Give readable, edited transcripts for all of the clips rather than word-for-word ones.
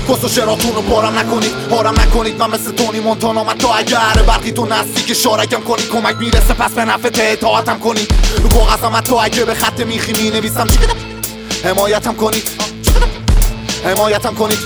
کس و شراتون رو بارم نکنید، آرام نکنید. من مثل تونی مونتانا، من تا اگر برقی تو نزدیک شارکم کنید کمک میرسه پس به نفعت اطاعتم کنید. رو کاغذم من تا اگه به خط میخی می نویسم حمایتم کنید، حمایتم کنید.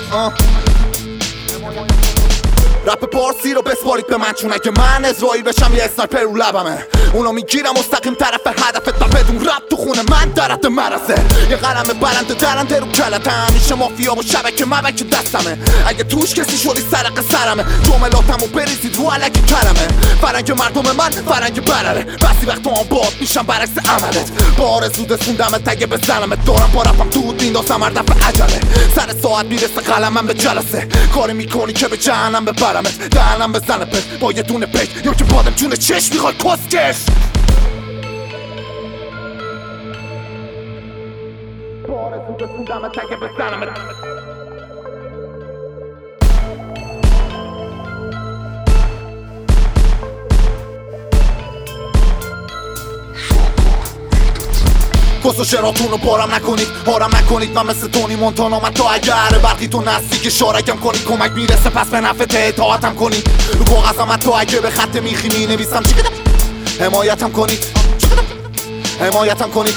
رپ پارسی رو بسپارید به من، چون اگه من اسرائیل بشم یه اسنایپر رو لبمه. اونو میگیرم مستقیم طرف هدفت و بدون رپ تو خونه من درت مرزه. یه قلم برنده درنده رو کلتم، میشه مافیا و شبکه مبک دستمه. اگه توش کسی شدی سرق سرمه، جملاتمو بریزید رو علکی کرمه. فرنگ مردم من فرنگ برره، بسی وقت آن باد میشم برعکس عملت. با آرزو دستوندمت اگه بزنمت، دارم با رفم دود میندازم هر دفعه عجله. سر ساعت میرسه قلمم به جلسه، کاری میکنی که به جهنم ببرمت. دهنم بزنه پس با یه دونه پیک، یا که بادم جون چشم میخواد کسکش. با آرزو دستوندمت اگه بزنمت. کس و شراتون رو بارم نکنید، آرام نکنید. من مثل تونی مونتانا، من تا اگر برقی تو نزدیک شارکم کنید کمک میرسه پس به نفعت اطاعتم کنید. رو کاغذم من تا اگه به خط میخی می نویسم حمایتم کنید، حمایتم کنید.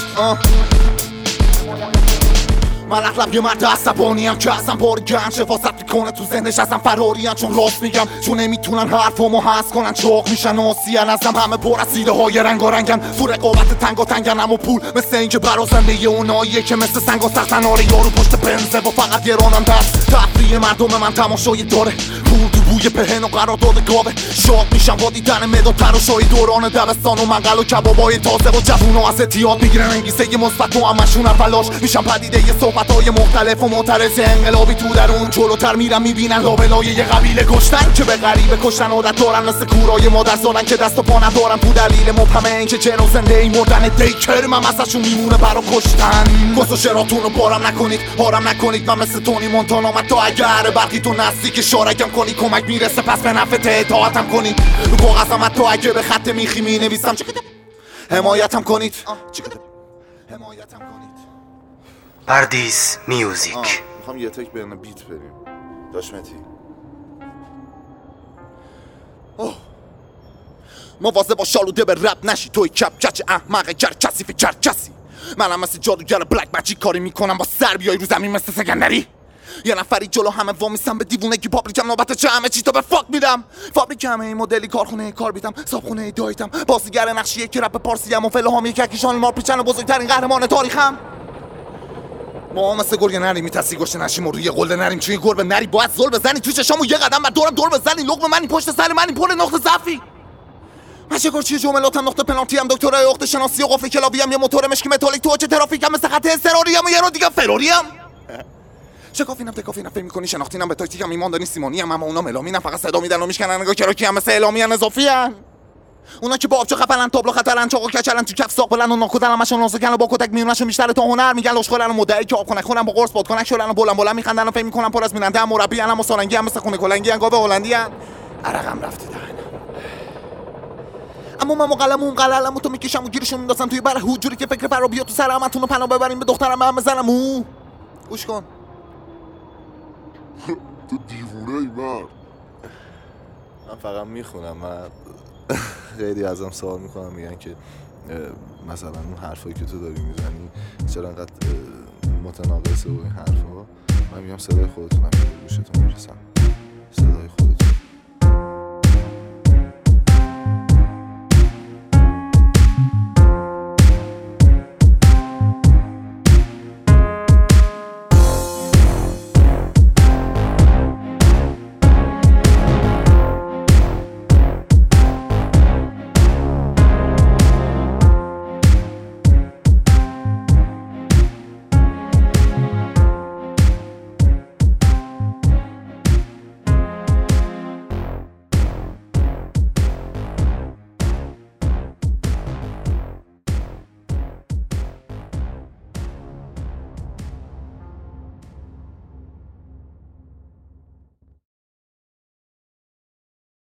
من اغلب یه مرد عصبانیم که اصلا بار گنج حفاظت میکنه تو ذهنش، ازم فراریم چون راست میگم. چون نمیتونن حرفامو حس کنن، چاق میشن آسیان ازم. همه پر از ایده های رنگارنگن، تو رقابت تنگن. اما پول مثل اینکه برازنده اوناییه که مثل سنگ و سختناره یارو پشت بنزه و فقط گرانم دست. تفریح مردم من تماشایی داره، پول تو بوی پهن و قرارداد گاوه. شاد میشم با دیدن مداد تراشای دوران دبستان و منقل و کبابای تازه و جوونا از اعتیاد میگیرن انگیزه مثبت و همشون فلاش میشم پدیده صحبت‌های مختلف و معترض انقلابی. تو درون جلوتر میرم میبینن لابلای یه قبیله کشتن که به غریبه کشتن عادت دارن، مثل کورای مادر زادن که دست و پا ندارن. تو دلیل مبهم این که جن و زنده ای مردن دیکر من ازشون میمونه برا کشتن. کس و شراتون رو بارم نکنید، آرام نکنید. من مثل تونی مونتانا، من تا اگر برقی تو نزدیک شارکم کنید کمک میرسه پس به نفعت اطاعتم کنید. رو کاغذم من تا اگه به خط میخی می نویسم حمایتم کنید، حمایتم کنید. پردیس میوزیک. میخوام یه تک برنه بیت بریم داشمتی. مواظب با شالوده به رب نشی، توی کپ کچ احمق کسی فکر کسی. منم مثل جادوگر بلک ماجیک کاری میکنم با سر بیای رو زمین مثل سکندری. یه نفری جلو همه وامیستم به دیوونگی، پابلیکم نوبت چه همه چی تو به فاک میدم. فابریک همه این مدلی، کارخونه کار بیدم، صابخونه دایتم، بازیگر نقشیه که رپ پارسیم و فلهامی ککیشان مار پیچن و بزرگترین قهرمان تاریخم. ما مثل گرگ نری میترسی گشته نشیم و روی قله نریم، چون گربه نری باید زل بزنی توی چشامو یه قدم بعد دور بزنی. لقمه منی پشت سر منی پر نقطه ضعفی. من شکارچی جملاتم، نقطه پنالتی ام، دکترای عقد شناسی و قفل کلابی ام، یه موتور مشکی متالیک تو چه ترافیکم، مثل خط اضطراری ام و یه رو دیگه فراری ام. شکافینم تکافینم فکر می‌کنی شناختینم به تاکتیکم ایمانداری سیمونی ام، اما اونا ملامینم فقط صدا میدن و میشکنن نگاه کراکی ام، مثل اعلامیان اضافی ام. اونا که با آبجو خپلن، تابلو خطرن، چاقو کچلن، تو کف ساقلن و ناکودن همشون نازکن و با کتک میونشون بیشتر تا هنر میگن لشخورن و مدعی که آب کنک خورن با قرص باد کنک شلن و بلند میخندن و فکر میکنن پر از بیننده هم مربی ان، اما سالنگی هم مثل خونه کلنگی ان، گاو هلندی ان. عرقم رفته دهنم. اما من مقلمون قلالمو تو میکشم و گیرشون میندازم توی بره حجوری که فکر فرا بیا تو سر همتون رو پناه ببریم به دخترم هم بزنم. گوش کن. تو دیوونه‌ای مرد. من فقط میخونم. من خیلی ازم سوال میکنم، میگن که مثلا اون حرفایی که تو داری میزنی چرا انقدر متناقضه و این حرفا. من میگم صدای خودتونم به گوشتون میرسم، صدای خودتون.